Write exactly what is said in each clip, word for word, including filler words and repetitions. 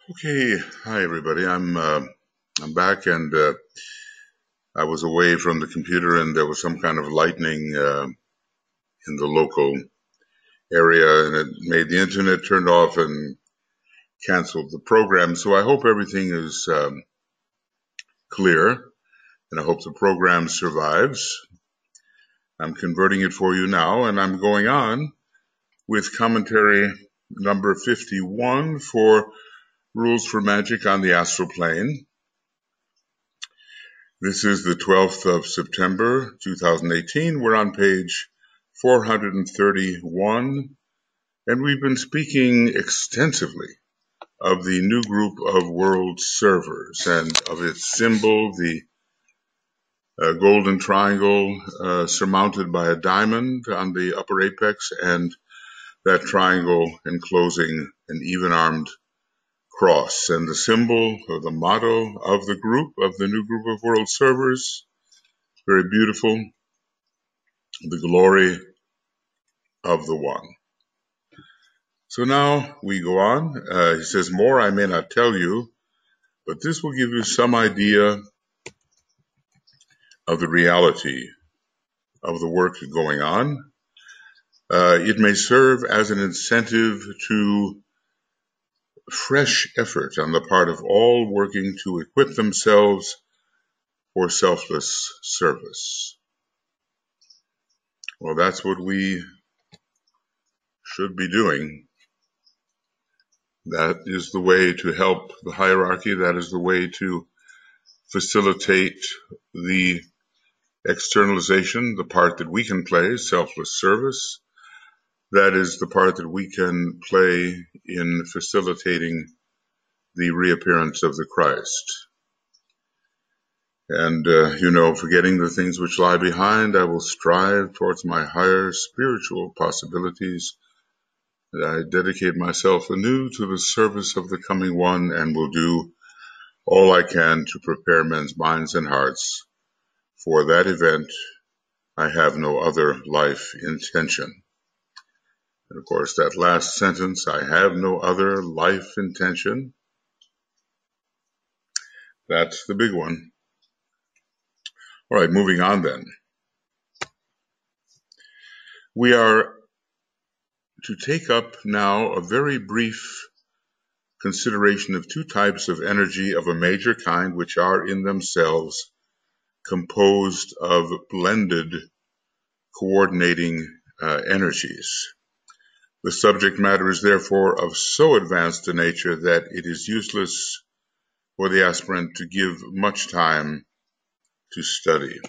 Okay, hi everybody. I'm uh, I'm back, and uh, I was away from the computer, and there was some kind of lightning uh, in the local area, and it made the internet turned off and canceled the program. So I hope everything is um, clear, and I hope the program survives. I'm converting it for you now, and I'm going on with commentary number fifty-one for Rules for Magic on the Astral Plane. This is the twelfth of September, two thousand eighteen. We're on page four hundred thirty-one, and we've been speaking extensively of the new group of world servers and of its symbol, the uh, golden triangle uh, surmounted by a diamond on the upper apex, and that triangle enclosing an even-armed cross. And the symbol or the motto of the group, of the new group of world servers, very beautiful: the glory of the One. So now we go on. Uh, he says, more I may not tell you, but this will give you some idea of the reality of the work going on. Uh, it may serve as an incentive to fresh effort on the part of all working to equip themselves for selfless service. Well, that's what we should be doing. That is the way to help the hierarchy. That is the way to facilitate the externalization, the part that we can play, selfless service. That is the part that we can play in facilitating the reappearance of the Christ. And, uh, you know, forgetting the things which lie behind, I will strive towards my higher spiritual possibilities. And I dedicate myself anew to the service of the coming one, and will do all I can to prepare men's minds and hearts for that event. I have no other life intention. And of course, that last sentence, I have no other life intention, that's the big one. All right, moving on then. We are to take up now a very brief consideration of two types of energy of a major kind, which are in themselves composed of blended coordinating uh, energies. The subject matter is therefore of so advanced a nature that it is useless for the aspirant to give much time to study.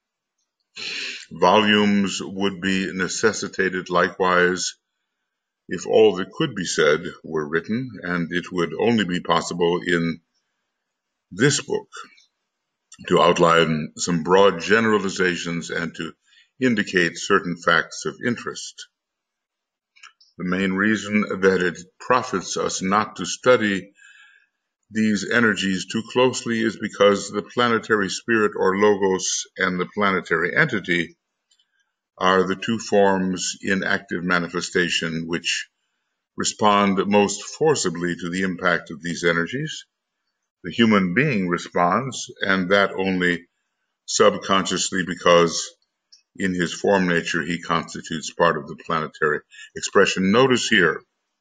Volumes would be necessitated likewise if all that could be said were written, and it would only be possible in this book to outline some broad generalizations and to indicate certain facts of interest. The main reason that it profits us not to study these energies too closely is because the planetary spirit or logos and the planetary entity are the two forms in active manifestation which respond most forcibly to the impact of these energies. The human being responds, and that only subconsciously, because in his form nature he constitutes part of the planetary expression. Notice here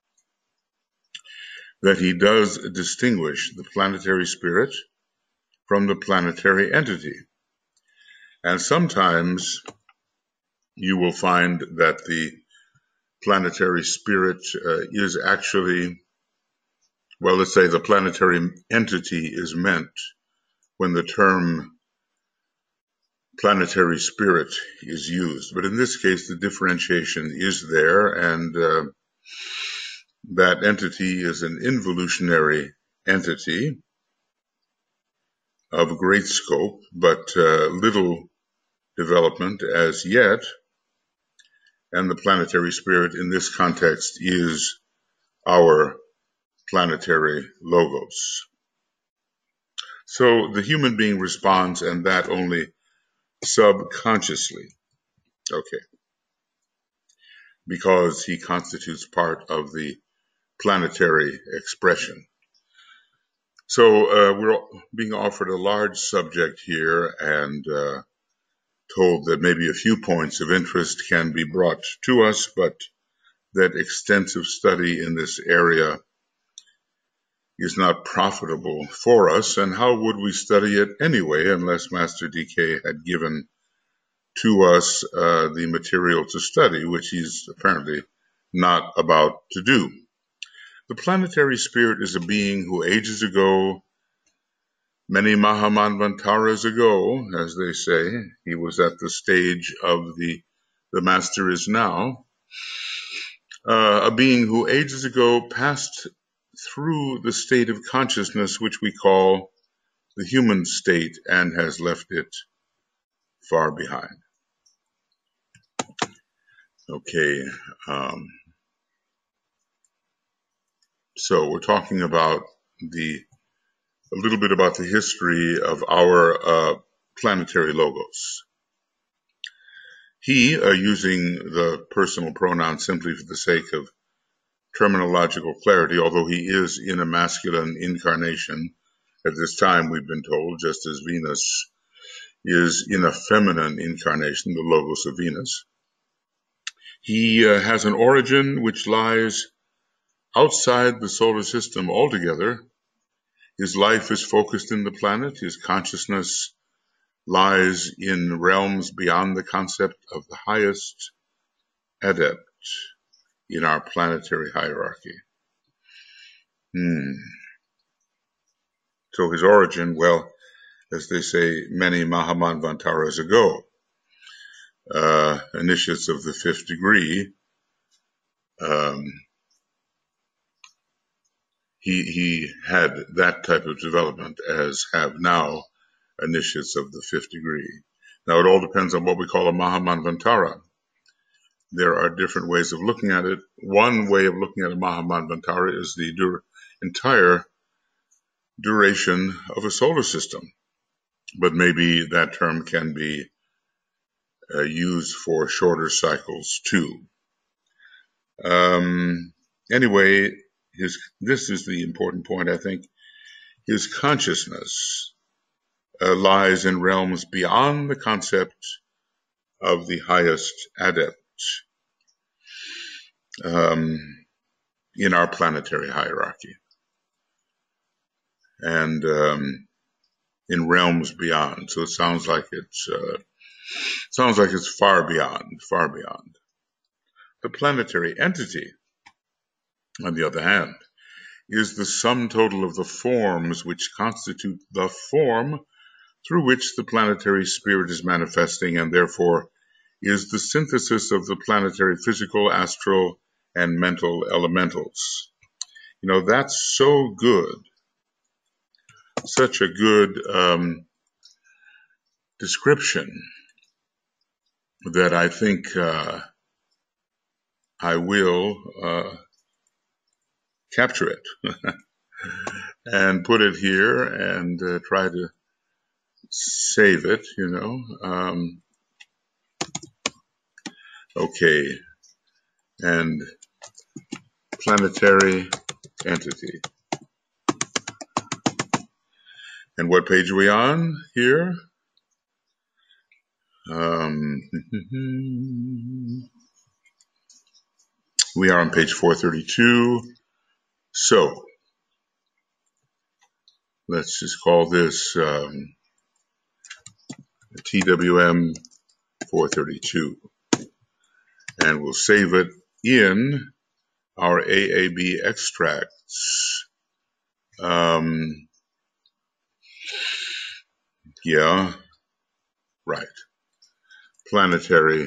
that he does distinguish the planetary spirit from the planetary entity. And sometimes you will find that the planetary spirit uh, is actually, well, let's say the planetary entity is meant when the term planetary spirit is used. But in this case, the differentiation is there, and uh, that entity is an involutionary entity of great scope, but uh, little development as yet. And the planetary spirit in this context is our planetary logos. So the human being responds, and that only subconsciously, okay, because he constitutes part of the planetary expression. So uh, we're being offered a large subject here and uh, told that maybe a few points of interest can be brought to us, but that extensive study in this area is not profitable for us. And how would we study it anyway unless Master D K had given to us uh, the material to study, which he's apparently not about to do. The planetary spirit is a being who ages ago, many Mahamanvantaras ago, as they say, he was at the stage of the, the Master is now, uh, a being who ages ago passed through the state of consciousness which we call the human state and has left it far behind. Okay, um, so we're talking about the a little bit about the history of our uh, planetary logos. He, uh, using the personal pronoun simply for the sake of terminological clarity, although he is in a masculine incarnation at this time, we've been told, just as Venus is in a feminine incarnation, the logos of Venus. He uh, has an origin which lies outside the solar system altogether. His life is focused in the planet. His consciousness lies in realms beyond the concept of the highest adept in our planetary hierarchy. Hmm. So his origin, well, as they say, many Mahamanvantaras ago, uh, initiates of the fifth degree, um, he, he had that type of development as have now initiates of the fifth degree. Now, it all depends on what we call a Mahamanvantara. There are different ways of looking at it. One way of looking at a Mahamanvantara is the dur- entire duration of a solar system. But maybe that term can be uh, used for shorter cycles too. Um, anyway, his, this is the important point, I think. His consciousness uh, lies in realms beyond the concept of the highest adept um, in our planetary hierarchy, and um, in realms beyond. So it sounds like it's uh, sounds like it's far beyond, far beyond. The planetary entity, on the other hand, is the sum total of the forms which constitute the form through which the planetary spirit is manifesting, and therefore is the synthesis of the planetary physical, astral, and mental elementals. You know, that's so good, such a good um, description that I think uh, I will uh, capture it and put it here and uh, try to save it, you know. Um, okay, and planetary entity. And what page are we on here? Um, we are on page four thirty-two. So let's just call this um, T W M four thirty-two. And we'll save it in our A A B extracts. Um, yeah, right. Planetary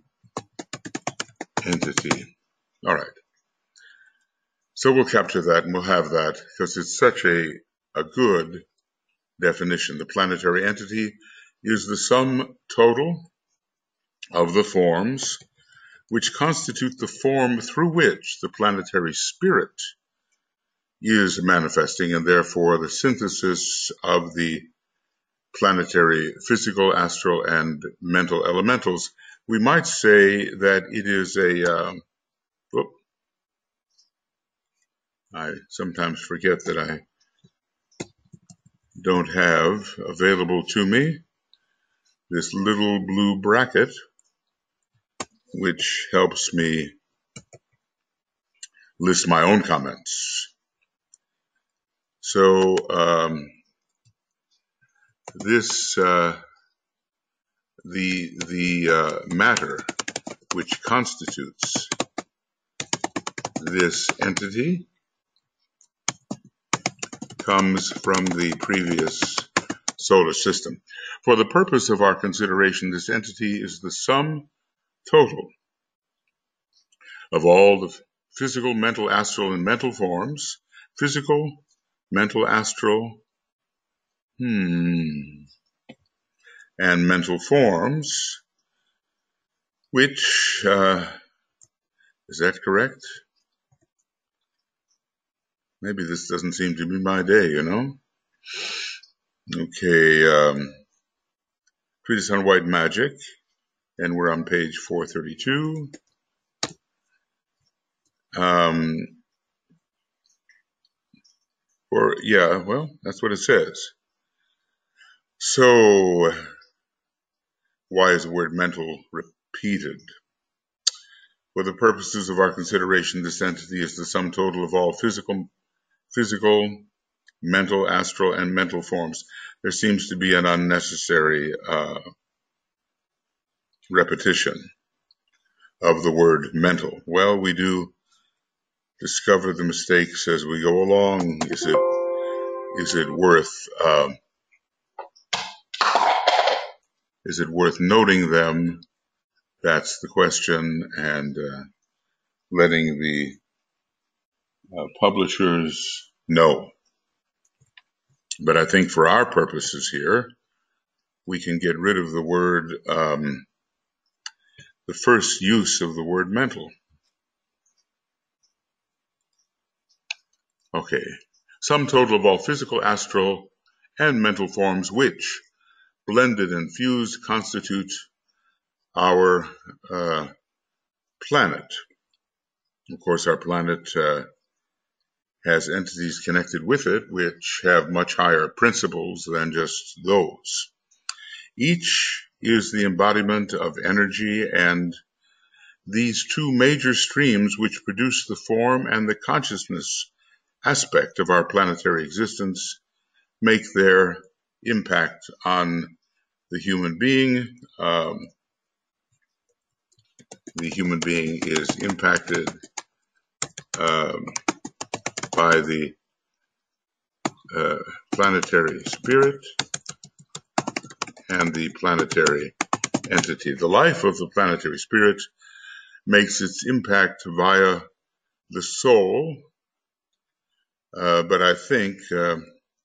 entity. All right. So we'll capture that and we'll have that because it's such a, a good definition. The planetary entity is the sum total of the forms which constitute the form through which the planetary spirit is manifesting, and therefore the synthesis of the planetary physical, astral, and mental elementals. We might say that it is a, uh, whoop, I sometimes forget that I don't have available to me this little blue bracket, which helps me list my own comments. So um, this, uh, the, the uh, matter which constitutes this entity comes from the previous solar system. For the purpose of our consideration, this entity is the sum total of all the physical, mental, astral, and mental forms. Physical, mental, astral, hmm, and mental forms, which, uh, is that correct? Maybe this doesn't seem to be my day, you know? Okay, um, Treatise on White Magic, and we're on page four thirty-two. Um, or, yeah, well, that's what it says. So, why is the word mental repeated? For the purposes of our consideration, this entity is the sum total of all physical, physical, mental, astral, and mental forms. There seems to be an unnecessary uh, repetition of the word mental. Well, we do discover the mistakes as we go along. Is it is it worth uh, is it worth noting them? That's the question, and uh, letting the uh, publishers know. But I think for our purposes here, we can get rid of the word, um, the first use of the word mental. Okay, sum total of all physical, astral, and mental forms which, blended and fused, constitute our uh, planet. Of course, our planet uh, has entities connected with it which have much higher principles than just those. Each is the embodiment of energy, and these two major streams which produce the form and the consciousness aspect of our planetary existence make their impact on the human being. Um, the human being is impacted um, by the uh, planetary spirit and the planetary entity. The life of the planetary spirit makes its impact via the soul, uh, but I think uh,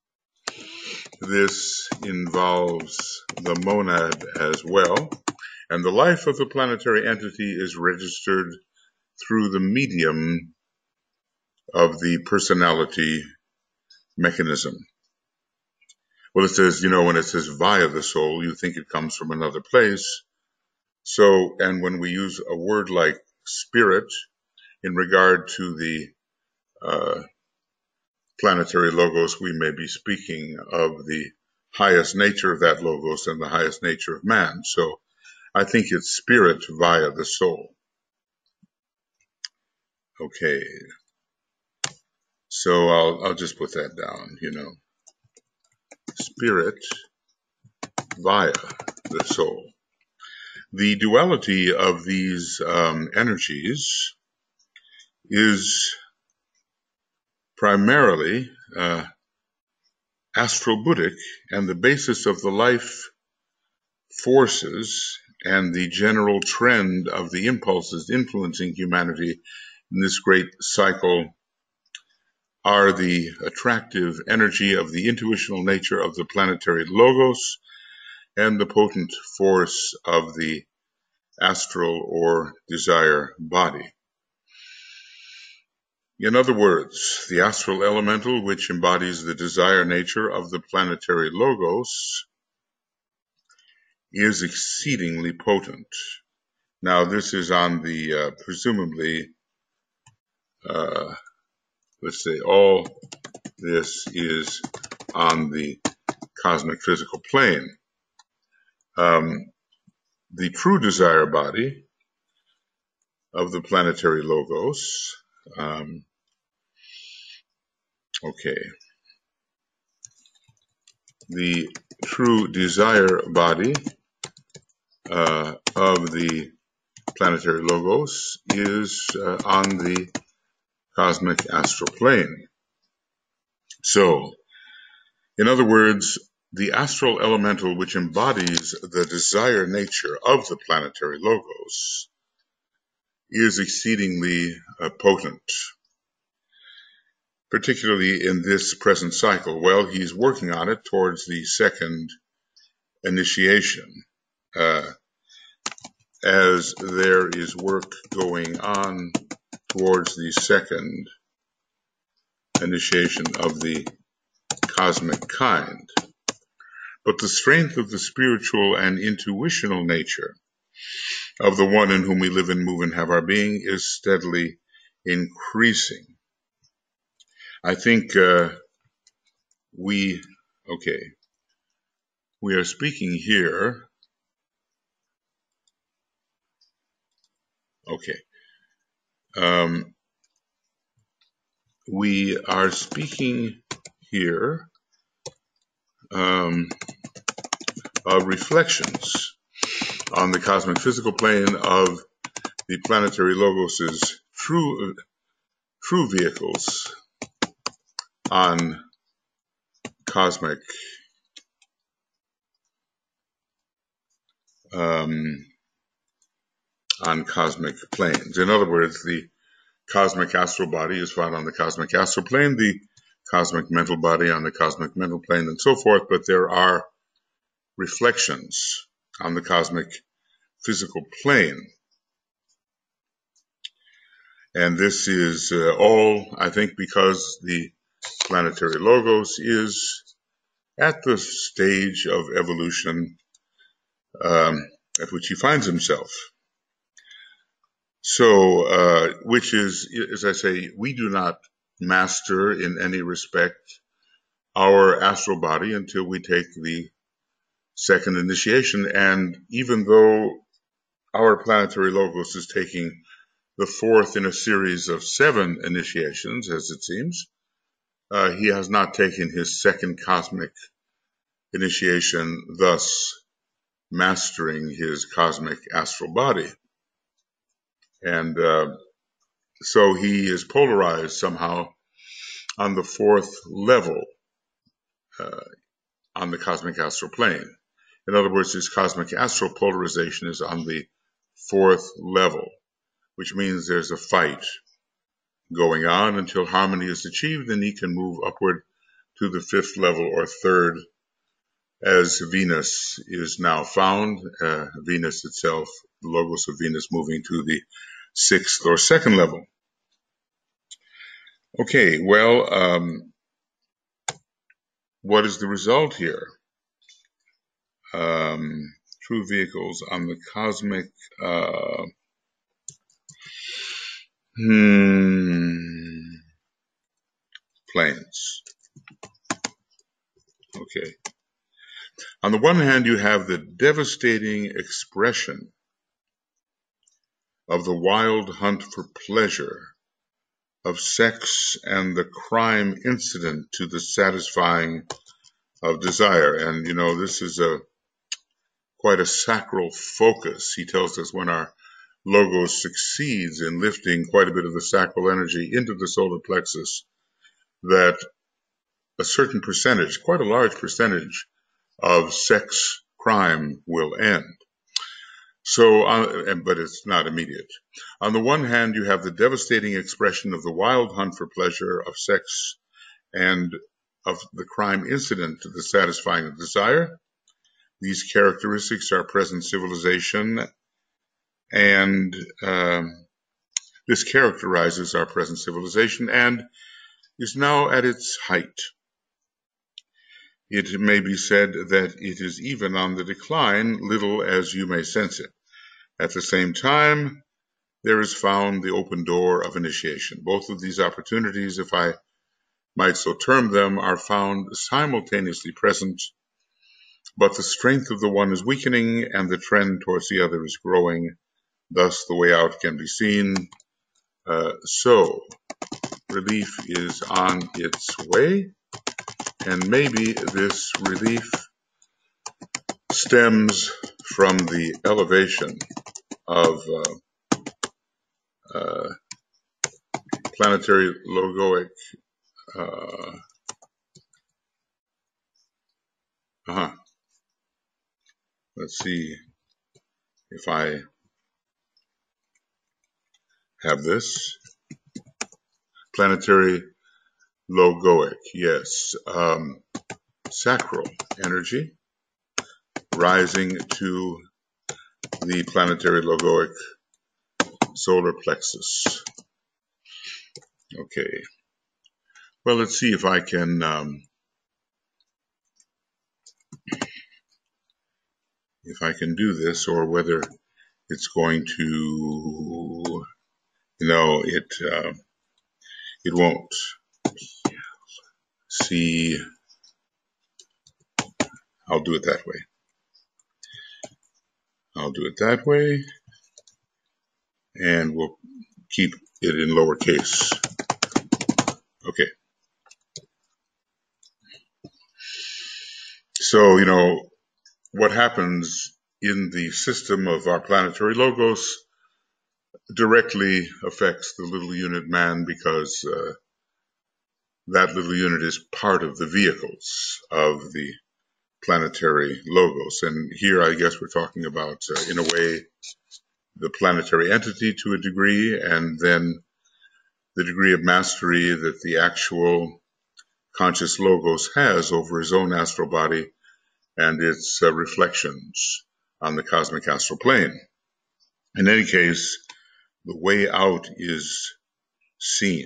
this involves the monad as well. And the life of the planetary entity is registered through the medium of the personality mechanism. Well, it says, you know, when it says via the soul, you think it comes from another place. So, and when we use a word like spirit in regard to the uh, planetary logos, we may be speaking of the highest nature of that logos and the highest nature of man. So I think it's spirit via the soul. Okay. So I'll, I'll just put that down, you know. Spirit via the soul. The duality of these um, energies is primarily uh, astral-Buddhic, and the basis of the life forces and the general trend of the impulses influencing humanity in this great cycle are the attractive energy of the intuitional nature of the planetary logos and the potent force of the astral or desire body. In other words, the astral elemental, which embodies the desire nature of the planetary logos, is exceedingly potent. Now, this is on the, uh, presumably, uh, let's say all this is on the cosmic physical plane. Um, the true desire body of the planetary logos, um, okay, the true desire body uh, of the planetary logos is uh, on the cosmic astral plane. So, in other words, the astral elemental which embodies the desire nature of the planetary logos is exceedingly uh, potent, particularly in this present cycle. Well, he's working on it towards the second initiation. Uh, as there is work going on towards the second initiation of the cosmic kind. But the strength of the spiritual and intuitional nature of the one in whom we live and move and have our being is steadily increasing. I think uh, we, okay, we are speaking here, okay, um, we are speaking here um, of reflections on the cosmic physical plane of the planetary logos's true, true vehicles on cosmic um, on cosmic planes. In other words, the cosmic astral body is found on the cosmic astral plane, the cosmic mental body on the cosmic mental plane, and so forth, but there are reflections on the cosmic physical plane. And this is uh, all, I think, because the planetary logos is at the stage of evolution um, at which he finds himself. So, uh, which is, as I say, we do not master in any respect our astral body until we take the second initiation. And even though our planetary logos is taking the fourth in a series of seven initiations, as it seems, uh, he has not taken his second cosmic initiation, thus mastering his cosmic astral body. And uh, so he is polarized somehow on the fourth level uh, on the cosmic astral plane. In other words, his cosmic astral polarization is on the fourth level, which means there's a fight going on until harmony is achieved, and he can move upward to the fifth level or third, as Venus is now found, uh, Venus itself, the logos of Venus moving to the sixth or second level. Okay, well, um, what is the result here? Um, true vehicles on the cosmic uh, hmm, planes. Okay. On the one hand, you have the devastating expression of the wild hunt for pleasure, of sex and the crime incident to the satisfying of desire. And, you know, this is a quite a sacral focus. He tells us when our logos succeeds in lifting quite a bit of the sacral energy into the solar plexus, that a certain percentage, quite a large percentage, of sex crime will end. So, uh, but it's not immediate. On the one hand, you have the devastating expression of the wild hunt for pleasure, of sex, and of the crime incident to the satisfying of desire. These characteristics are present civilization, and um, this characterizes our present civilization and is now at its height. It may be said that it is even on the decline, little as you may sense it. At the same time, there is found the open door of initiation. Both of these opportunities, if I might so term them, are found simultaneously present but the strength of the one is weakening and the trend towards the other is growing. Thus, the way out can be seen. Uh, so, relief is on its way, and maybe this relief stems from the elevation of uh, uh, planetary logoic. Uh, uh-huh. Let's see if I have this. Planetary logoic, yes. Um, sacral energy rising to the planetary logoic solar plexus. Okay. Well, let's see if I can um, if I can do this, or whether it's going to, you know, it uh, it won't. See, I'll do it that way. I'll do it that way, and we'll keep it in lowercase. Okay. So, you know, what happens in the system of our planetary logos directly affects the little unit man, because uh, that little unit is part of the vehicles of the planetary logos. And here, I guess we're talking about, uh, in a way, the planetary entity to a degree, and then the degree of mastery that the actual conscious logos has over his own astral body and its uh, reflections on the cosmic astral plane. In any case, the way out is seen.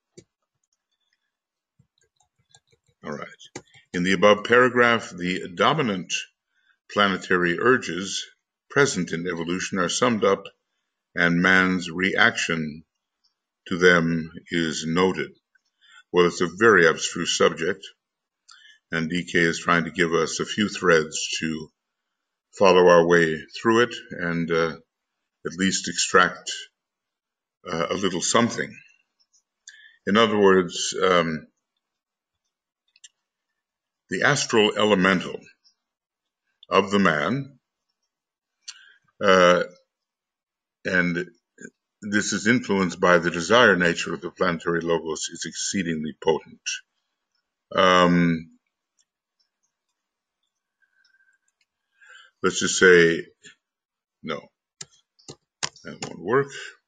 All right. In the above paragraph, the dominant planetary urges present in evolution are summed up, and man's reaction to them is noted. Well, it's a very abstruse subject, and D K is trying to give us a few threads to follow our way through it and uh, at least extract uh, a little something. In other words, um, the astral elemental of the man, uh, and this is influenced by the desire nature of the planetary logos, is exceedingly potent. Um, let's just say, no, that won't work.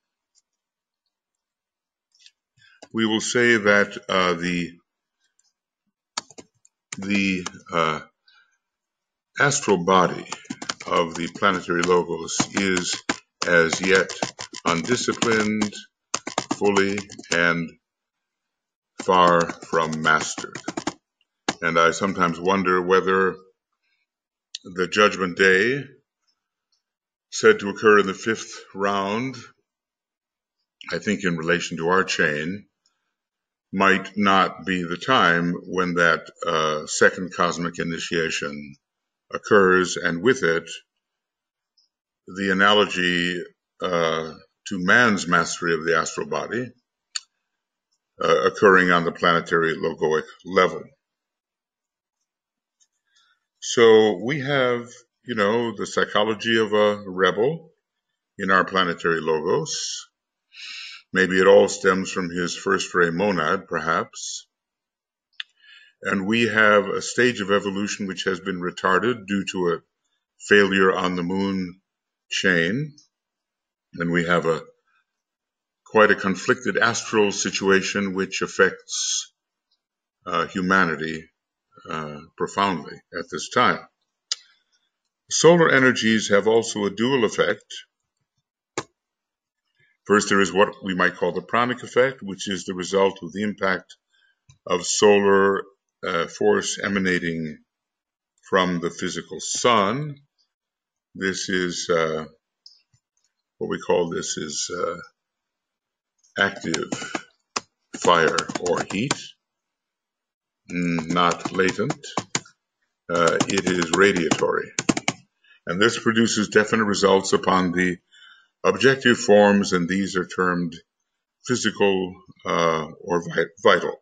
We will say that uh, the the uh, astral body of the planetary logos is as yet undisciplined, fully, and far from mastered. And I sometimes wonder whether the judgment day, said to occur in the fifth round, I think in relation to our chain, might not be the time when that uh, second cosmic initiation occurs, and with it, the analogy uh, to man's mastery of the astral body uh, occurring on the planetary logoic level. So we have, you know, the psychology of a rebel in our planetary logos. Maybe it all stems from his first ray monad, perhaps. And we have a stage of evolution which has been retarded due to a failure on the moon chain. And we have a quite a conflicted astral situation which affects uh, humanity uh, profoundly at this time. Solar energies have also a dual effect. First, there is what we might call the pranic effect, which is the result of the impact of solar uh, force emanating from the physical sun. This is uh, what we call this is uh, active fire or heat, not latent. uh, it is radiatory. And this produces definite results upon the objective forms, and these are termed physical uh, or vital.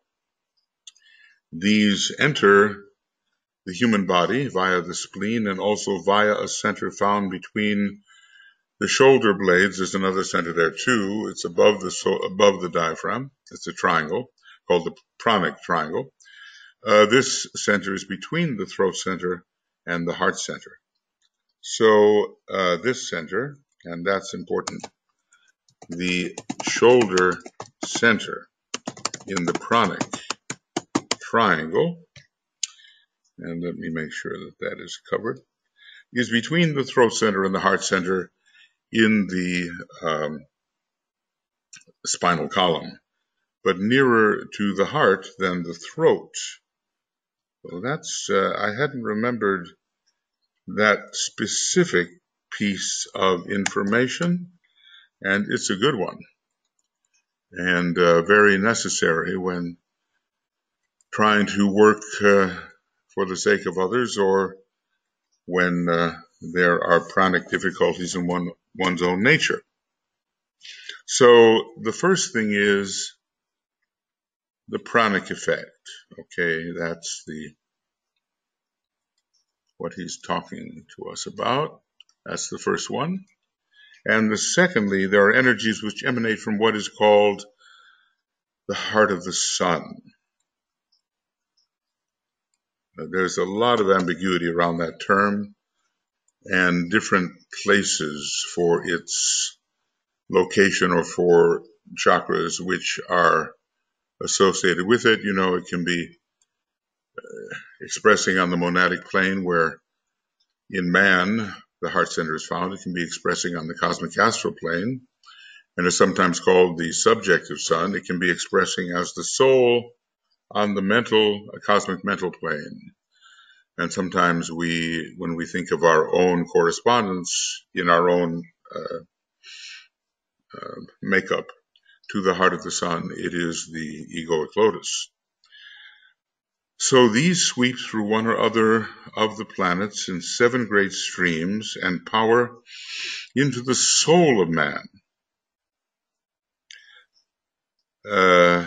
These enter the human body via the spleen and also via a center found between the shoulder blades. There's another center there too. It's above the so above the diaphragm. It's a triangle called the pranic triangle. Uh, this center is between the throat center and the heart center. So uh, this center, and that's important, the shoulder center in the pranic triangle, and let me make sure that that is covered, is between the throat center and the heart center in the um, spinal column, but nearer to the heart than the throat. Well, that's, uh, I hadn't remembered that specific piece of information, and it's a good one, and uh, very necessary when trying to work uh, for the sake of others, or when uh, there are pranic difficulties in one, one's own nature. So the first thing is the pranic effect. Okay, that's the what he's talking to us about. That's the first one. And the secondly, there are energies which emanate from what is called the heart of the sun. Now, there's a lot of ambiguity around that term and different places for its location or for chakras which are associated with it. You know, it can be uh, expressing on the monadic plane where in man the heart center is found. It can be expressing on the cosmic astral plane and is sometimes called the subjective sun. It can be expressing as the soul on the mental, a cosmic mental plane. And sometimes we, when we think of our own correspondence in our own uh, uh, makeup to the heart of the sun, it is the egoic lotus. So these sweep through one or other of the planets in seven great streams and power into the soul of man. Uh,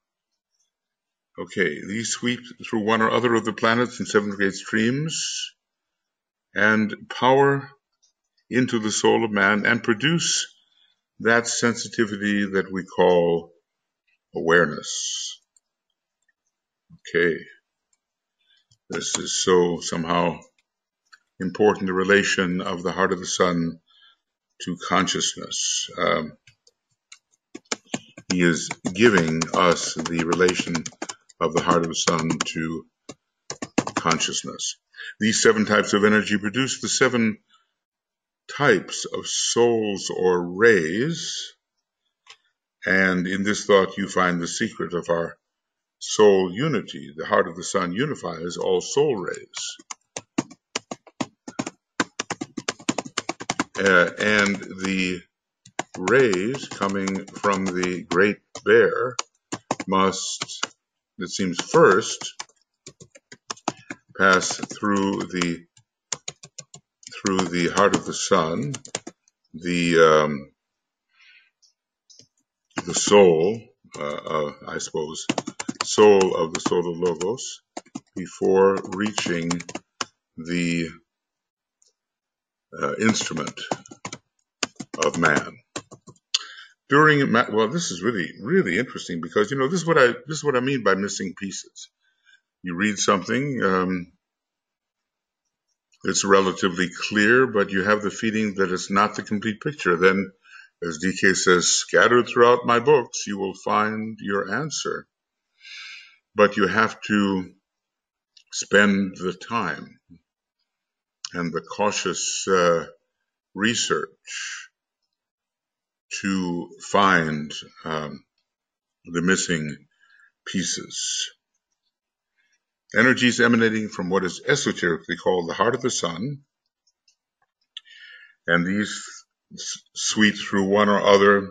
okay, these sweep through one or other of the planets in seven great streams and power into the soul of man and produce that sensitivity that we call awareness. Okay, this is so somehow important, the relation of the heart of the sun to consciousness. Um, he is giving us the relation of the heart of the sun to consciousness. These seven types of energy produce the seven types of souls or rays, and in this thought you find the secret of our soul unity. The heart of the sun unifies all soul rays. Uh, and the rays coming from the Great Bear must, it seems, first pass through the through the heart of the sun, the um, the soul, uh, uh, I suppose, soul of the Solar Logos, before reaching the uh, instrument of man. During, well, this is really, really interesting because, you know, this is what I, this is what I mean by missing pieces. You read something, um, it's relatively clear, but you have the feeling that it's not the complete picture. Then, as D K says, scattered throughout my books, you will find your answer. But you have to spend the time and the cautious uh, research to find um, the missing pieces. Energies emanating from what is esoterically called the heart of the sun, and these sweep through one or other,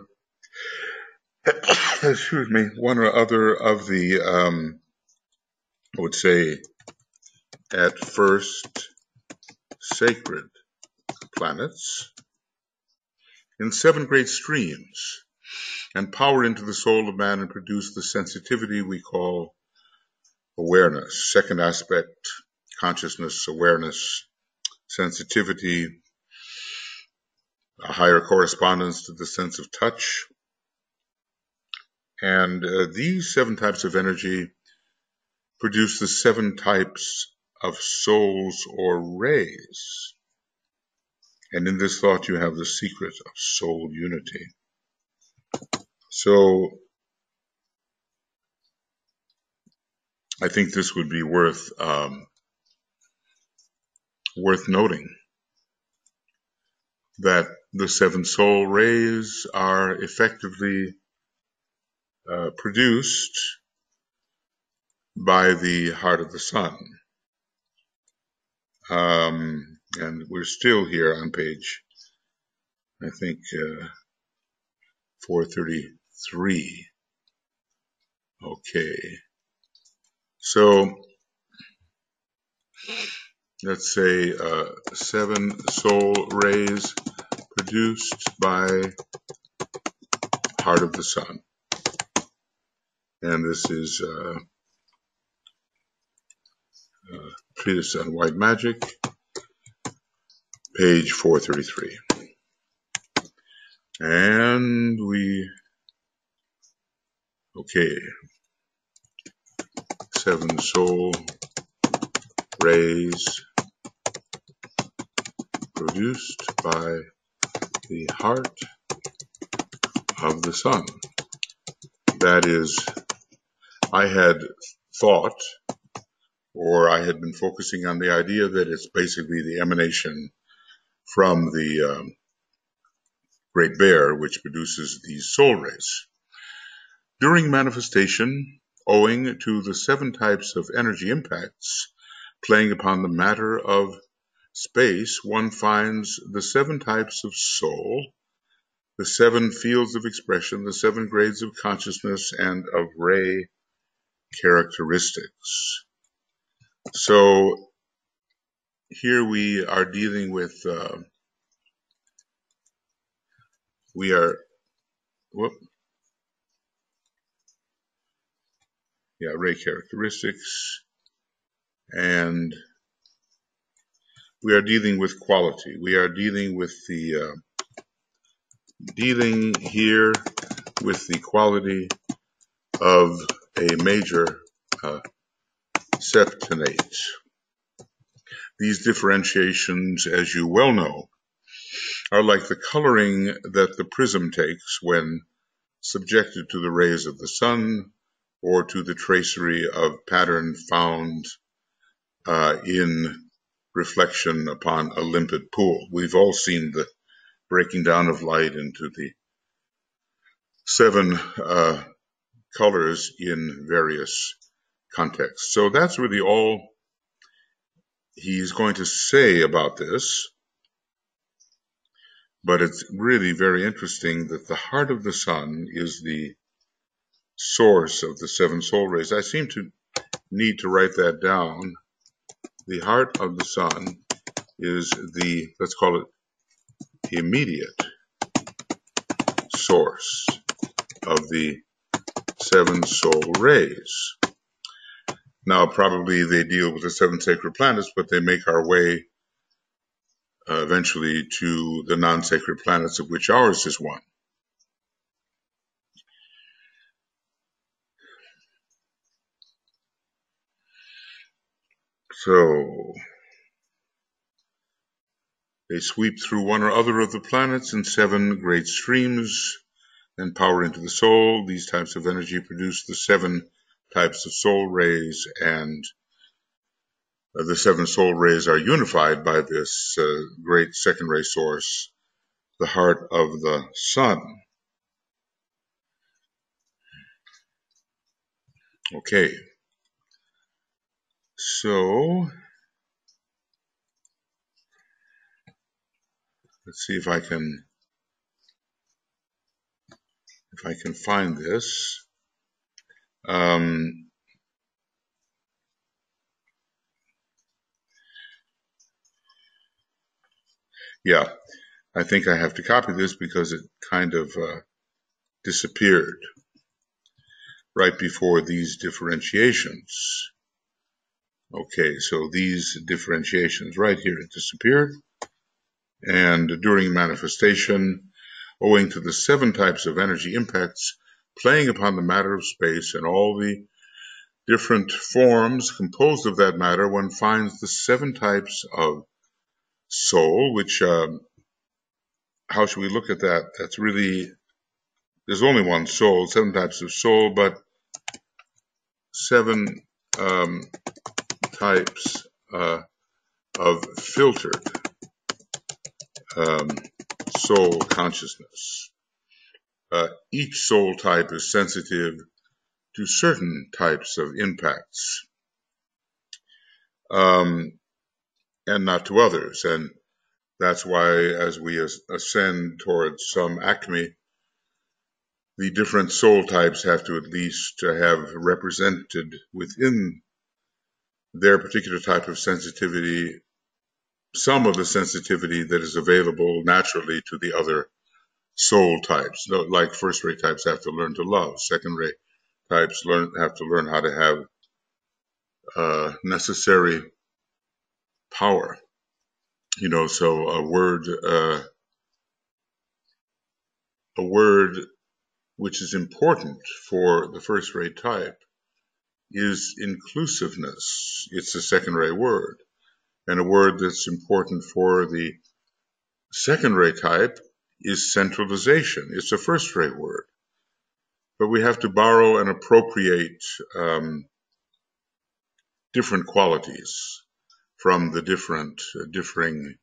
excuse me, one or other of the, um, I would say, at first sacred planets in seven great streams and power into the soul of man and produce the sensitivity we call awareness. Second aspect, consciousness, awareness, sensitivity, a higher correspondence to the sense of touch. And uh, these seven types of energy produce the seven types of souls or rays. And in this thought, you have the secret of soul unity. So I think this would be worth um, worth noting that the seven soul rays are effectively uh, produced by the heart of the sun. Um, and we're still here on page, I think, uh, four thirty-three. Okay. So let's say uh, seven soul rays produced by heart of the sun. And this is uh, uh, Treatise on White Magic, page four thirty-three. And we, okay, seven soul rays produced by the heart of the sun. That is, I had thought, or I had been focusing on the idea that it's basically the emanation from the um, Great Bear, which produces these soul rays. During manifestation, owing to the seven types of energy impacts playing upon the matter of space, one finds the seven types of soul, the seven fields of expression, the seven grades of consciousness, and of ray characteristics. So here we are dealing with, uh, we are, whoop, yeah, ray characteristics, and we are dealing with quality. We are dealing with the, uh, dealing here with the quality of a major uh, septonate. These differentiations, as you well know, are like the coloring that the prism takes when subjected to the rays of the sun or to the tracery of pattern found uh, in reflection upon a limpid pool. We've all seen the breaking down of light into the seven uh, colors in various contexts. So that's really all he's going to say about this. But it's really very interesting that the heart of the sun is the source of the seven soul rays. I seem to need to write that down. The heart of the sun is the, let's call it, immediate source of the seven soul rays. Now, probably they deal with the seven sacred planets, but they make our way uh, eventually to the non-sacred planets, of which ours is one. So they sweep through one or other of the planets in seven great streams and power into the soul. These types of energy produce the seven types of soul rays, and uh, the seven soul rays are unified by this uh, great second ray source, the heart of the sun. Okay, so let's see if I can if I can find this. Um, Yeah, I think I have to copy this because it kind of uh, disappeared right before these differentiations. Okay, so these differentiations right here, it disappeared. And during manifestation, owing to the seven types of energy impacts playing upon the matter of space and all the different forms composed of that matter, one finds the seven types of soul, which, um, how should we look at that? That's really, there's only one soul, seven types of soul, but seven um, types uh, of filtered um, soul consciousness. Uh, each soul type is sensitive to certain types of impacts, um, and not to others. And that's why, as we ascend towards some acme, the different soul types have to at least have represented within their particular type of sensitivity some of the sensitivity that is available naturally to the other soul types. Like first-rate types have to learn to love. Second-rate types learn have to learn how to have uh, necessary power. You know, so a word, uh, a word which is important for the first-rate type is inclusiveness. It's a second-rate word. And a word that's important for the second-rate type is centralization. It's a first-rate word. But we have to borrow and appropriate um, different qualities from the different uh, differing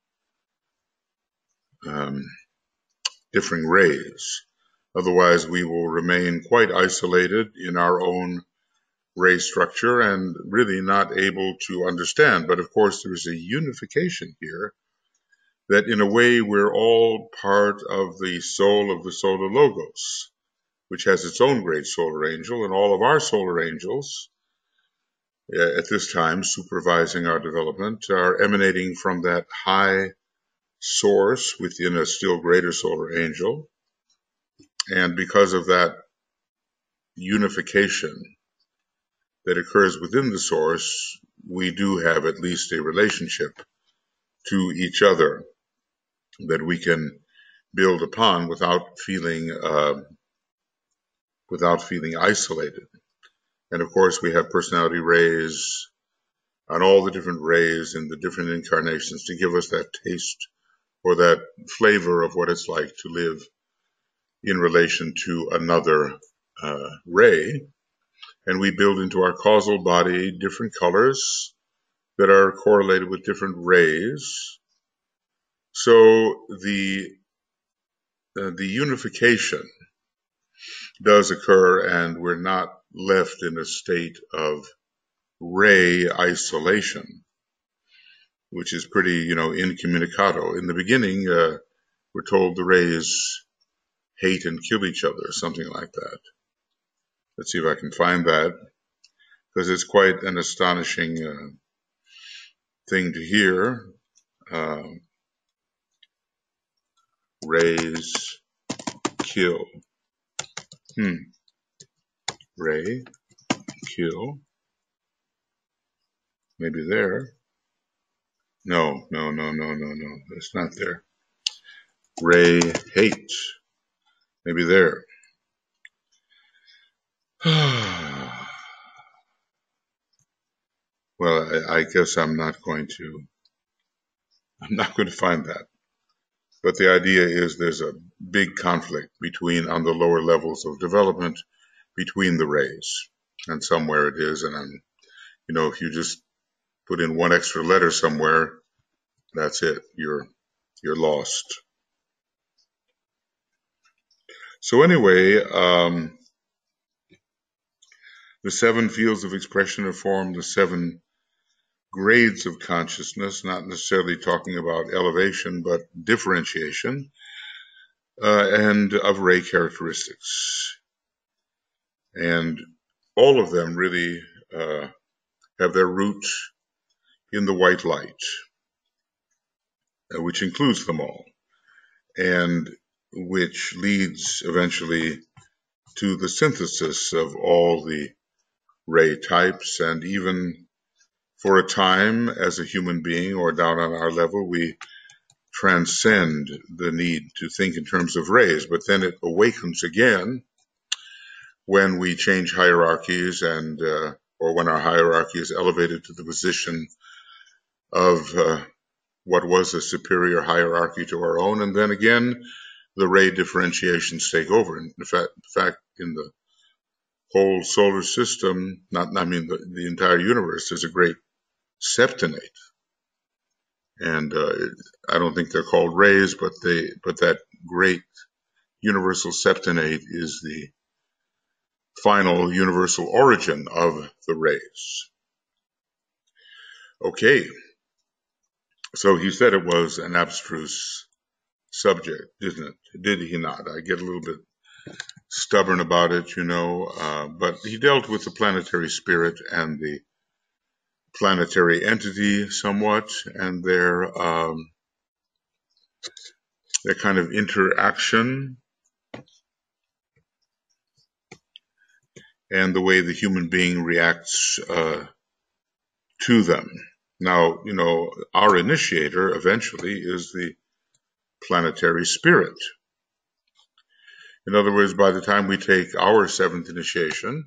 um, differing rays. Otherwise, we will remain quite isolated in our own ray structure and really not able to understand. But of course, there is a unification here that in a way we're all part of the soul of the solar logos, which has its own great solar angel, and all of our solar angels uh, at this time supervising our development are emanating from that high source within a still greater solar angel. And because of that unification that occurs within the source, we do have at least a relationship to each other that we can build upon without feeling uh, without feeling isolated. And of course, we have personality rays on all the different rays and the different incarnations to give us that taste or that flavor of what it's like to live in relation to another uh, ray. And we build into our causal body different colors that are correlated with different rays. So the uh, the unification does occur, and we're not left in a state of ray isolation, which is pretty, you know, incommunicado. In the beginning, uh, we're told the rays hate and kill each other, something like that. Let's see if I can find that, because it's quite an astonishing uh, thing to hear. Uh, rays kill. Hmm. Ray kill. Maybe there. No, no, no, no, no, no. It's not there. Ray hate. Maybe there. Well, I, I guess I'm not going to. I'm not going to find that. But the idea is there's a big conflict between, on the lower levels of development, between the rays. And somewhere it is, and I'm, you know, if you just put in one extra letter somewhere, that's it. You're you're lost. So anyway, um, the seven fields of expression are formed the seven grades of consciousness, not necessarily talking about elevation, but differentiation, uh, and of ray characteristics. And all of them really uh, have their root in the white light. uh, which includes them all, and which leads eventually to the synthesis of all the ray types. And even for a time, as a human being or down on our level, we transcend the need to think in terms of rays, but then it awakens again when we change hierarchies, and uh, or when our hierarchy is elevated to the position of uh, what was a superior hierarchy to our own, and then again the ray differentiations take over. In fact, in fact, in the whole solar system, not I mean the, the entire universe, is a great septonate, and uh, I don't think they're called rays, but they but that great universal septonate is the final universal origin of the rays. Okay, so he said it was an abstruse subject, didn't it? Did he not? I get a little bit stubborn about it, you know, uh, but he dealt with the planetary spirit and the planetary entity somewhat, and their um, their kind of interaction, and the way the human being reacts uh, to them. Now, you know, our initiator eventually is the planetary spirit. In other words, by the time we take our seventh initiation,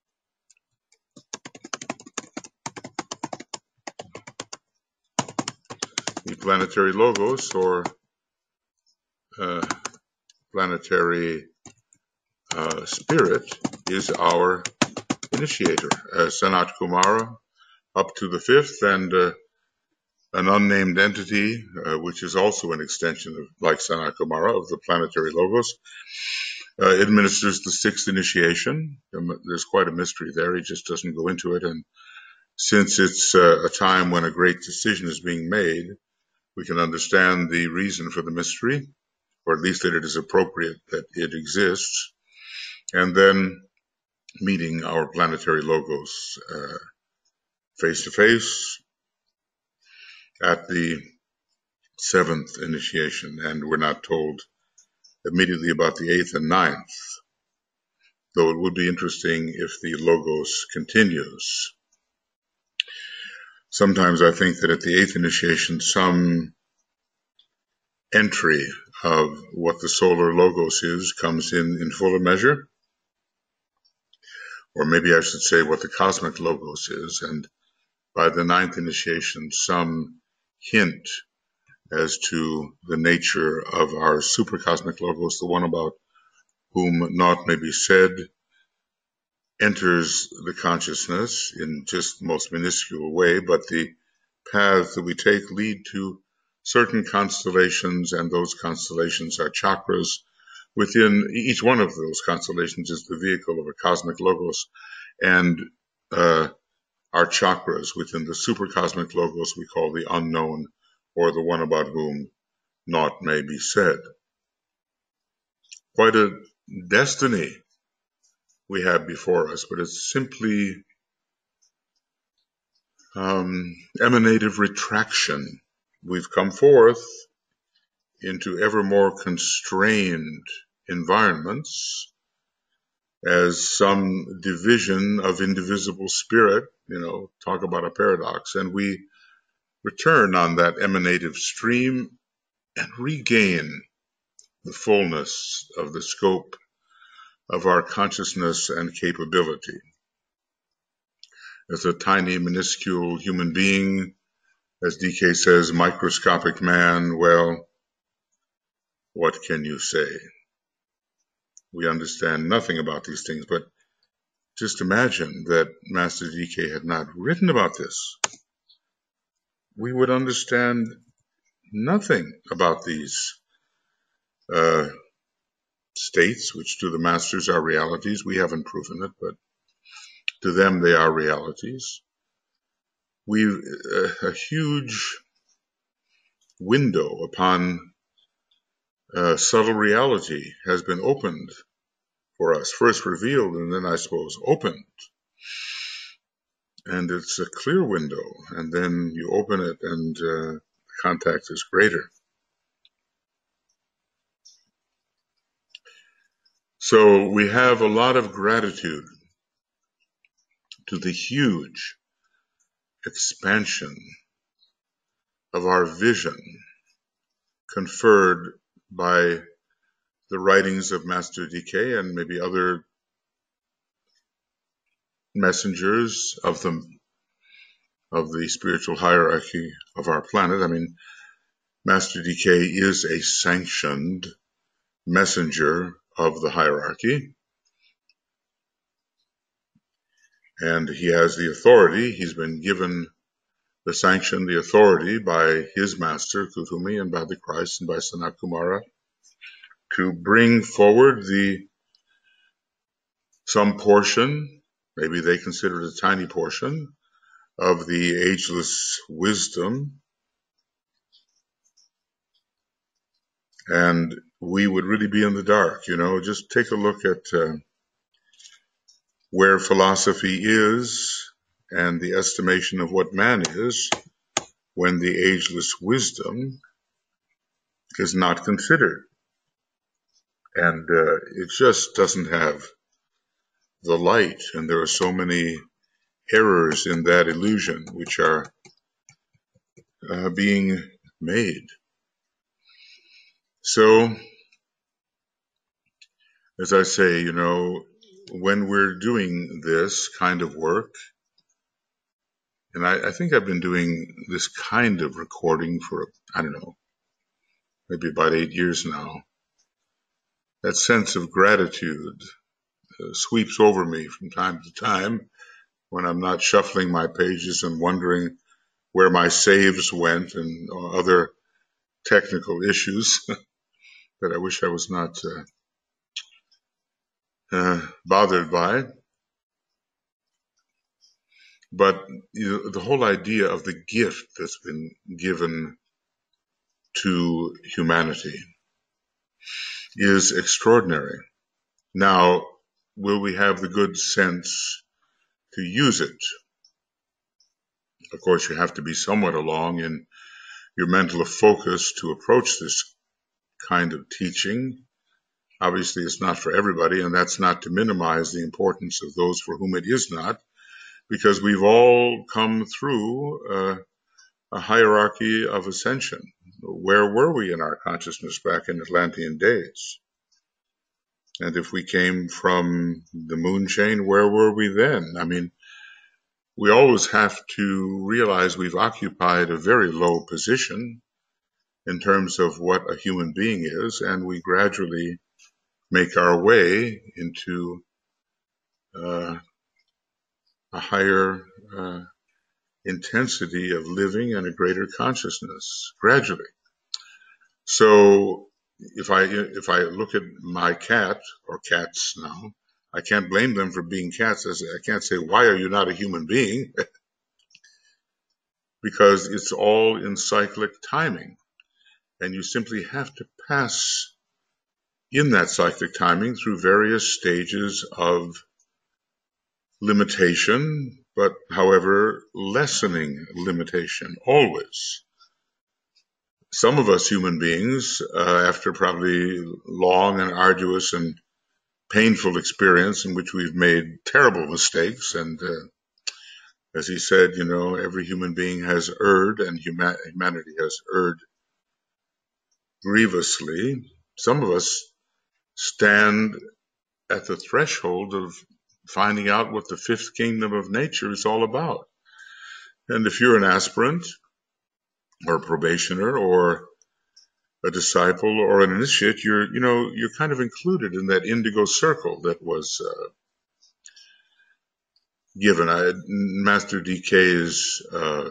the planetary logos, or uh, planetary uh, spirit, is our initiator. Uh, Sanat Kumara up to the fifth, and uh, an unnamed entity, uh, which is also an extension of, like Sanat Kumara, of the planetary logos, uh, administers the sixth initiation. Um, there's quite a mystery there. He just doesn't go into it. And since it's uh, a time when a great decision is being made, we can understand the reason for the mystery, or at least that it is appropriate that it exists. And then meeting our planetary logos uh, face to face at the seventh initiation. And we're not told immediately about the eighth and ninth, though it would be interesting if the logos continues. Sometimes I think that at the eighth initiation, some entry of what the solar logos is comes in in fuller measure, or maybe I should say what the cosmic logos is, and by the ninth initiation, some hint as to the nature of our supercosmic logos, the one about whom naught may be said, enters the consciousness in just the most minuscule way, but the paths that we take lead to certain constellations, and those constellations are chakras. Within each one of those constellations is the vehicle of a cosmic logos, and uh, our chakras within the supercosmic logos we call the unknown, or the one about whom naught may be said. Quite a destiny we have before us, but it's simply um, emanative retraction. We've come forth into ever more constrained environments as some division of indivisible spirit, you know, talk about a paradox, and we return on that emanative stream and regain the fullness of the scope of our consciousness and capability. As a tiny, minuscule human being, as D K says, microscopic man, well, what can you say? We understand nothing about these things, but just imagine that Master D K had not written about this. We would understand nothing about these uh, states, which to the masters are realities. We haven't proven it, but to them they are realities. We've uh, a huge window upon uh, subtle reality has been opened for us, first revealed and then I suppose opened. And it's a clear window, and then you open it and uh, contact is greater. So we have a lot of gratitude to the huge expansion of our vision conferred by the writings of Master D K and maybe other messengers of the of the spiritual hierarchy of our planet. I mean, Master D K is a sanctioned messenger of the hierarchy, and he has the authority. He's been given the sanction, the authority by his master, Kuthumi, and by the Christ and by Sanat Kumara to bring forward the some portion, maybe they consider it a tiny portion, of the ageless wisdom. And we would really be in the dark, you know. Just take a look at uh, where philosophy is and the estimation of what man is when the ageless wisdom is not considered. And uh, it just doesn't have the light. And there are so many errors in that illusion which are uh, being made. So, as I say, you know, when we're doing this kind of work, and I, I think I've been doing this kind of recording for, I don't know, maybe about eight years now, that sense of gratitude uh, sweeps over me from time to time when I'm not shuffling my pages and wondering where my saves went and uh, other technical issues that I wish I was not uh, uh, bothered by. But you know, the whole idea of the gift that's been given to humanity is extraordinary. Now, will we have the good sense to use it? Of course, you have to be somewhat along in your mental focus to approach this kind of teaching. Obviously, it's not for everybody, and that's not to minimize the importance of those for whom it is not, because we've all come through uh, a hierarchy of ascension. Where were we in our consciousness back in Atlantean days? And if we came from the moon chain, where were we then? I mean, we always have to realize we've occupied a very low position in terms of what a human being is, and we gradually make our way into uh, a higher uh, intensity of living and a greater consciousness, gradually. So if I if I look at my cat, or cats now, I can't blame them for being cats. I can't say, why are you not a human being? Because it's all in cyclic timing. And you simply have to pass in that cyclic timing through various stages of limitation, but however, lessening limitation, always. Some of us human beings, uh, after probably long and arduous and painful experience in which we've made terrible mistakes, and uh, as he said, you know, every human being has erred, and huma- humanity has erred grievously. Some of us stand at the threshold of finding out what the fifth kingdom of nature is all about. And if you're an aspirant or a probationer or a disciple or an initiate, you're, you know, you're kind of included in that indigo circle that was uh, given. I, Master D K's uh,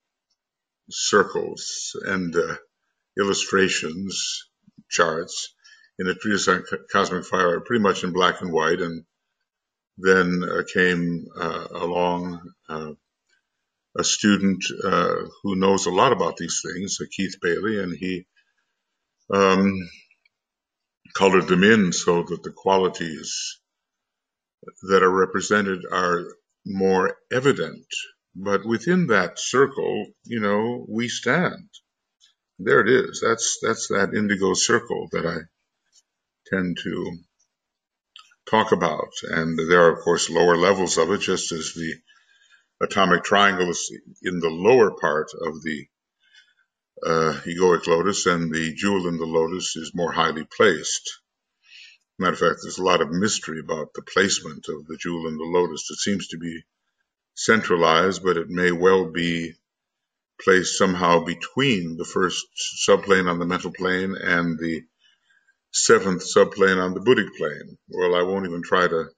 circles and uh, illustrations, charts in a treatise on cosmic fire are pretty much in black and white. And then uh, came uh, along uh, a student uh, who knows a lot about these things, uh, Keith Bailey, and he um, colored them in so that the qualities that are represented are more evident. But within that circle, you know, we stand. there it is. That's that's that indigo circle that I tend to talk about. And there are, of course, lower levels of it, just as the atomic triangle is in the lower part of the uh, egoic lotus, and the jewel in the lotus is more highly placed. Matter of fact, there's a lot of mystery about the placement of the jewel in the lotus. It seems to be centralized, but it may well be placed somehow between the first subplane on the mental plane and the seventh subplane on the Buddhic plane. Well, I won't even try to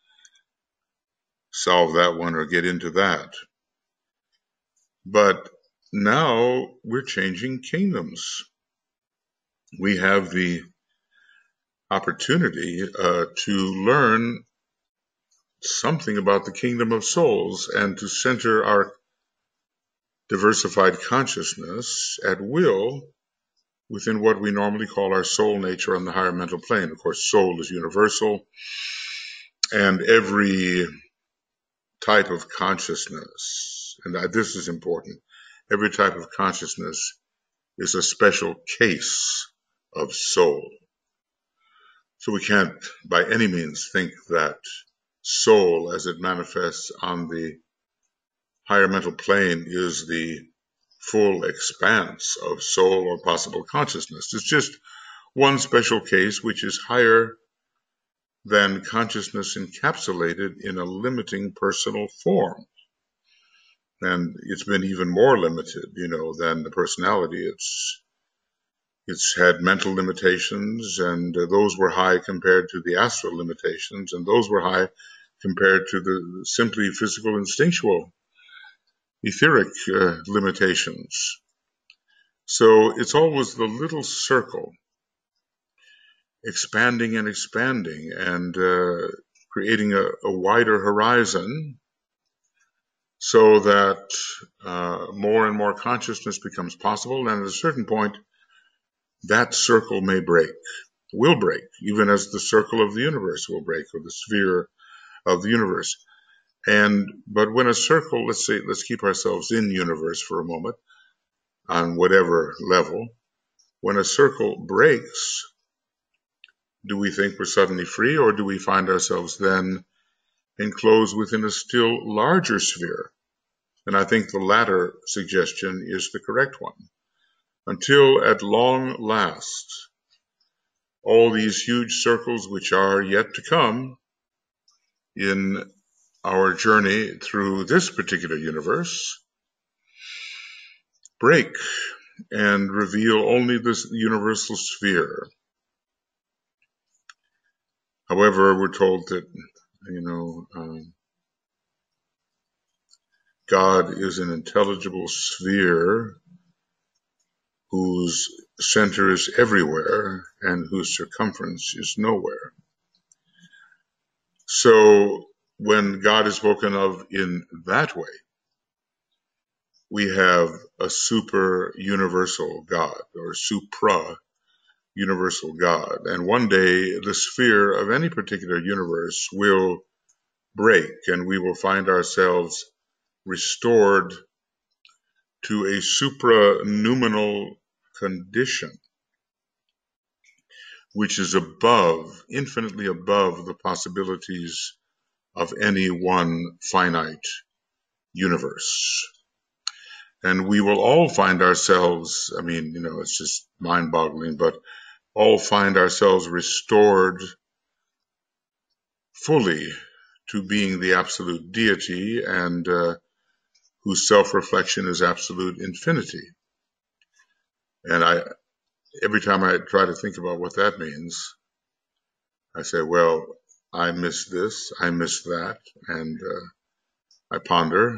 solve that one or get into that. But now we're changing kingdoms. We have the opportunity uh, to learn something about the kingdom of souls and to center our diversified consciousness at will within what we normally call our soul nature on the higher mental plane. Of course, soul is universal, and every type of consciousness, and this is important, every type of consciousness is a special case of soul. So we can't by any means think that soul as it manifests on the higher mental plane is the full expanse of soul or possible consciousness. It's just one special case which is higher than consciousness encapsulated in a limiting personal form. And it's been even more limited, you know, than the personality. It's it's had mental limitations, and uh, those were high compared to the astral limitations, and those were high compared to the simply physical, instinctual, etheric uh, limitations. So it's always the little circle expanding and expanding and uh, creating a, a wider horizon so that uh, more and more consciousness becomes possible. And at a certain point, that circle may break, will break, even as the circle of the universe will break, or the sphere of the universe. And but when a circle, let's say, let's keep ourselves in universe for a moment, on whatever level, when a circle breaks, do we think we're suddenly free, or do we find ourselves then enclosed within a still larger sphere? And I think the latter suggestion is the correct one. Until at long last, all these huge circles which are yet to come in our journey through this particular universe break and reveal only this universal sphere. However, we're told that, you know, um, God is an intelligible sphere whose center is everywhere and whose circumference is nowhere. So when God is spoken of in that way, we have a super universal God, or supra universal God. And one day the sphere of any particular universe will break, and we will find ourselves restored to a supranoumenal condition, which is above, infinitely above the possibilities of any one finite universe. And we will all find ourselves, I mean, you know, it's just mind-boggling, but all find ourselves restored fully to being the absolute deity, and uh, whose self-reflection is absolute infinity. And I, every time I try to think about what that means, I say, well, I miss this, I miss that, and uh, I ponder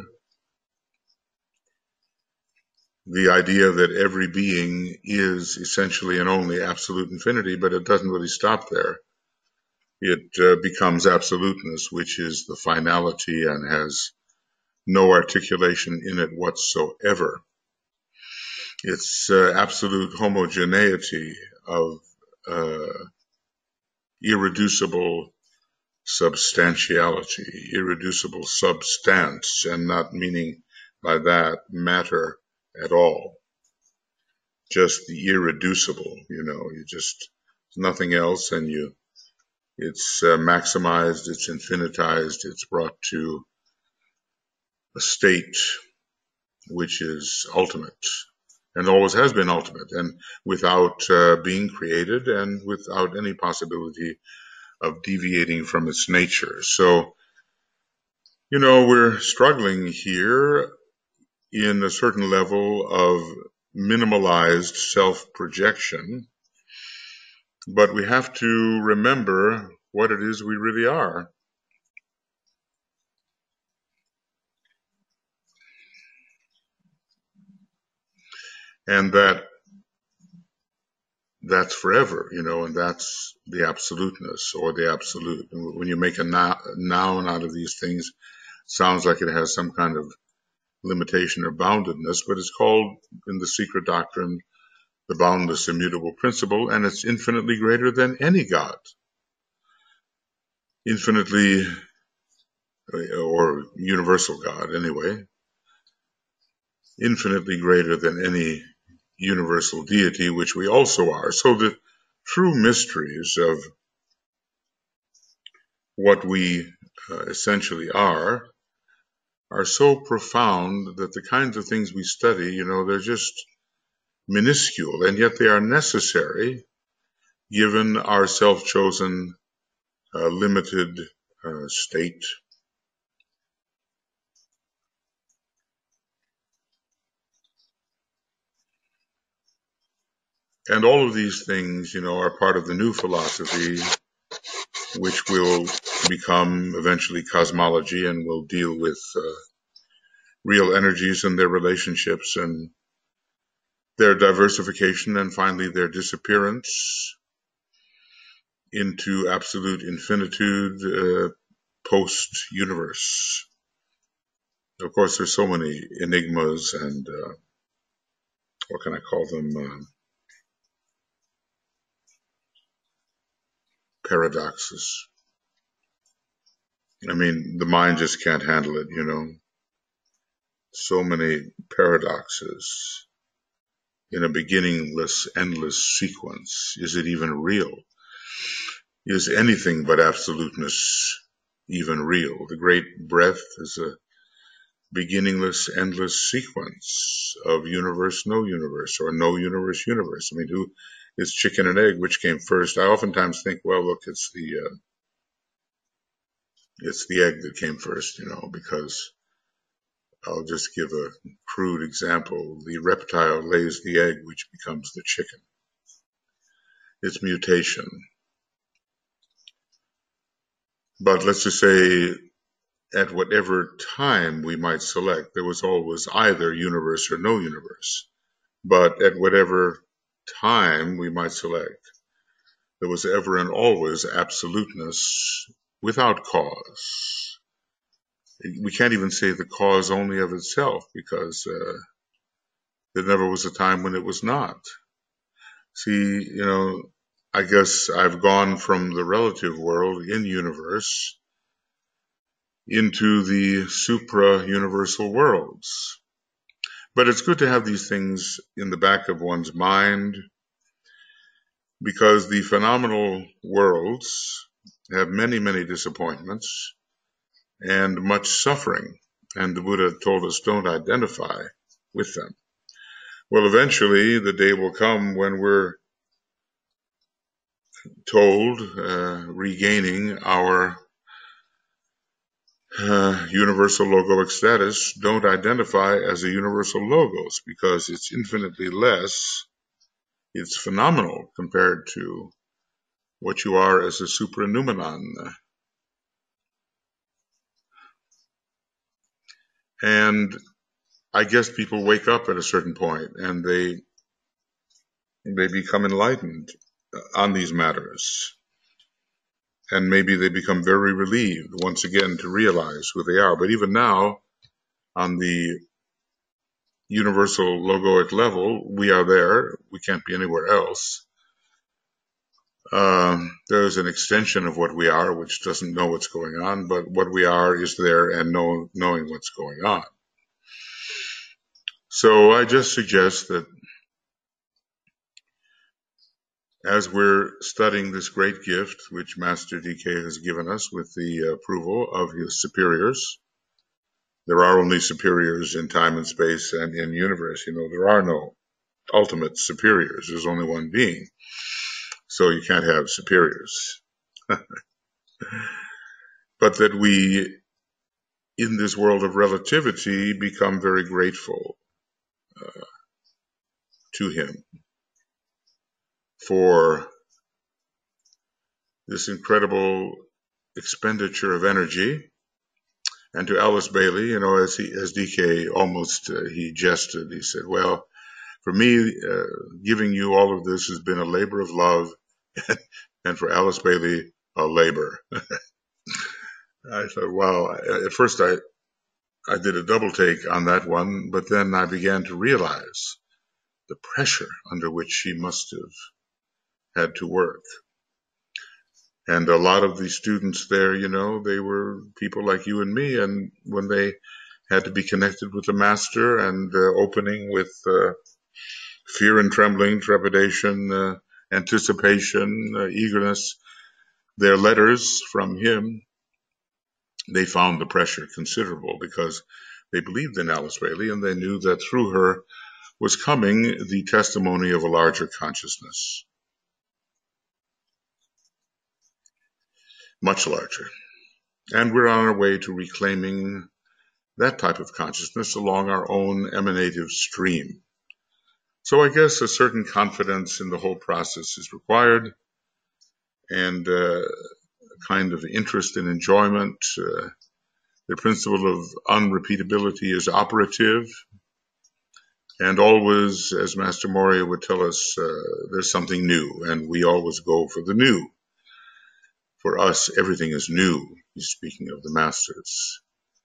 the idea that every being is essentially and only absolute infinity, but it doesn't really stop there. It uh, becomes absoluteness, which is the finality and has no articulation in it whatsoever. It's uh, absolute homogeneity of uh, irreducible substantiality, irreducible substance, and not meaning by that matter at all. just the irreducible, you know, you just, nothing else, and you, it's uh, maximized, it's infinitized, it's brought to a state which is ultimate and always has been ultimate, and without uh, being created and without any possibility of deviating from its nature. So, you know, we're struggling here in a certain level of minimalized self-projection, but we have to remember what it is we really are. And that that's forever, you know, and that's the absoluteness or the absolute. When you make a noun out of these things, it sounds like it has some kind of limitation or boundedness, but it's called in the secret doctrine the boundless immutable principle, and it's infinitely greater than any God. Infinitely, or universal God anyway, infinitely greater than any universal deity, which we also are. So the true mysteries of what we uh, essentially are are so profound that the kinds of things we study, you know, they're just minuscule, and yet they are necessary given our self-chosen uh, limited uh, state. And all of these things, you know, are part of the new philosophy, which will become eventually cosmology and will deal with uh, real energies and their relationships and their diversification and finally their disappearance into absolute infinitude uh, post-universe. Of course, there's so many enigmas and uh, what can I call them? Uh, paradoxes. I mean, the mind just can't handle it, you know. So many paradoxes in a beginningless, endless sequence. Is it even real? Is anything but absoluteness even real? The great breath is a beginningless, endless sequence of universe, no universe, or no universe, universe. I mean, who is chicken and egg? Which came first? I oftentimes think, well, look, it's the uh, it's the egg that came first, you know, because I'll just give a crude example. The reptile lays the egg, which becomes the chicken. It's mutation. But let's just say at whatever time we might select, there was always either universe or no universe. But at whatever time we might select, there was ever and always absoluteness without cause. We can't even say the cause only of itself, because uh, there never was a time when it was not. See, you know, I guess I've gone from the relative world in universe into the supra-universal worlds. But it's good to have these things in the back of one's mind, because the phenomenal worlds have many, many disappointments and much suffering. And the Buddha told us, don't identify with them. Well, eventually the day will come when we're told, uh, regaining our uh, universal logoic status, don't identify as a universal logos, because it's infinitely less. It's phenomenal compared to what you are as a supranoumenon. And I guess people wake up at a certain point and they they become enlightened on these matters. And maybe they become very relieved once again to realize who they are. But even now, on the universal logoic level, we are there. We can't be anywhere else. Um, there's an extension of what we are, which doesn't know what's going on, but what we are is there and know, knowing what's going on. So I just suggest that As we're studying this great gift which Master D K has given us with the approval of his superiors, there are only superiors in time and space and in universe. You know, there are no ultimate superiors. There's only one being. So you can't have superiors. But that we, in this world of relativity, become very grateful uh, to him for this incredible expenditure of energy. And to Alice Bailey, you know, as he, as D K almost, uh, he jested, he said, well, for me, uh, giving you all of this has been a labor of love, and for Alice Bailey, a labor. I thought, wow, at first I, I did a double take on that one, but then I began to realize the pressure under which she must have had to work. And a lot of the students there, you know, they were people like you and me, and when they had to be connected with the master and uh, opening with uh, fear and trembling, trepidation, uh, anticipation, uh, eagerness, their letters from him, they found the pressure considerable because they believed in Alice Bailey and they knew that through her was coming the testimony of a larger consciousness, much larger. And we're on our way to reclaiming that type of consciousness along our own emanative stream. So I guess a certain confidence in the whole process is required, and uh, a kind of interest and enjoyment. Uh, the principle of unrepeatability is operative, and always, as Master Moria would tell us, uh, there's something new, and we always go for the new. For us, everything is new. He's speaking of the masters.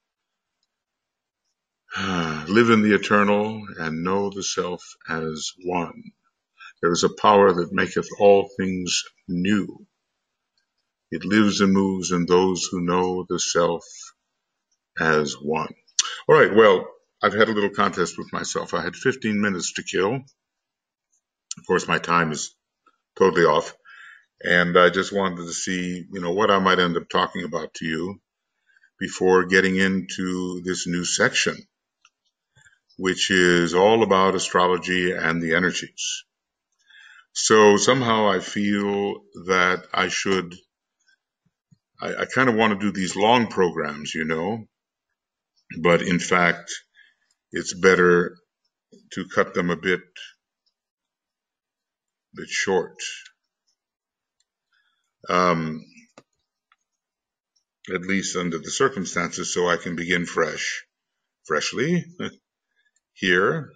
Live in the eternal and know the self as one. There is a power that maketh all things new. It lives and moves in those who know the self as one. All right, well, I've had a little contest with myself. I had fifteen minutes to kill. Of course, my time is totally off. And I just wanted to see, you know, what I might end up talking about to you before getting into this new section, which is all about astrology and the energies. So somehow I feel that I should, I, I kind of want to do these long programs, you know, but in fact, it's better to cut them a bit, bit short. Um, at least under the circumstances, so I can begin fresh, freshly here,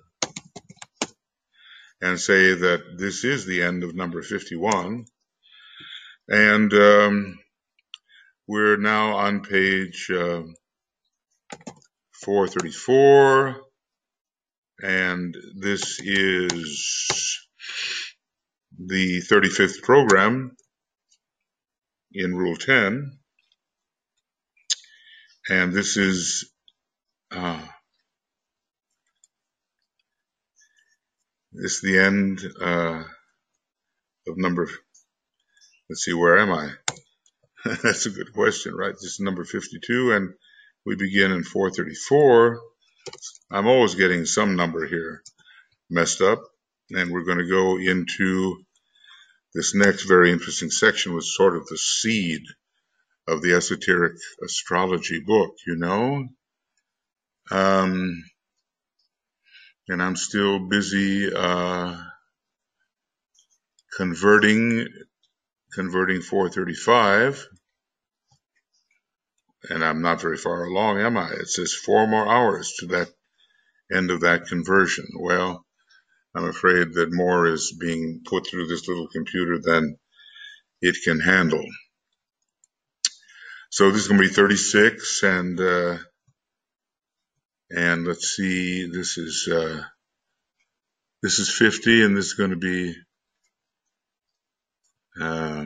and say that this is the end of number fifty-one, and um, we're now on page uh, four thirty-four, and this is the thirty-fifth program in Rule ten, and this is uh, this is the end uh, of number, let's see, where am I? That's a good question, right? This is number fifty-two, and we begin in four thirty-four. I'm always getting some number here messed up, and we're going to go into this next very interesting section, which is sort of the seed of the esoteric astrology book, you know? Um, and I'm still busy uh, converting, converting four thirty-five, and I'm not very far along, am I? It says four more hours to that end of that conversion. Well, I'm afraid that more is being put through this little computer than it can handle. So this is going to be thirty-six, and uh, and let's see, this is uh, this is fifty, and this is going to be um,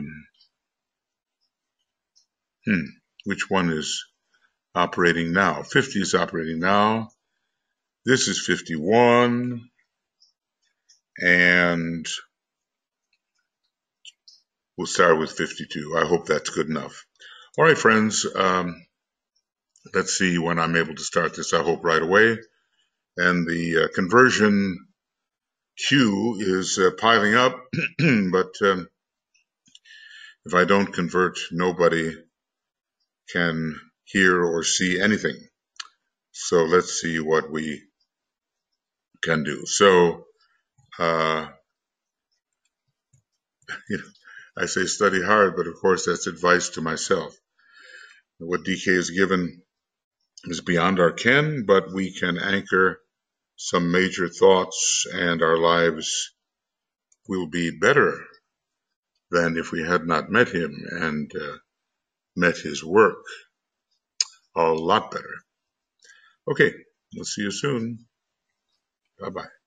hmm, which one is operating now? fifty is operating now. This is fifty-one, and we'll start with fifty-two. I hope that's good enough. All right, friends, um, let's see when I'm able to start this. I hope right away. And the uh, conversion queue is uh, piling up, but um, if I don't convert, nobody can hear or see anything. So let's see what we can do. So, uh, you know, I say study hard, but of course that's advice to myself. What D K has given is beyond our ken, but we can anchor some major thoughts, and our lives will be better than if we had not met him and uh, met his work. A lot better. Okay, we'll see you soon. Bye-bye.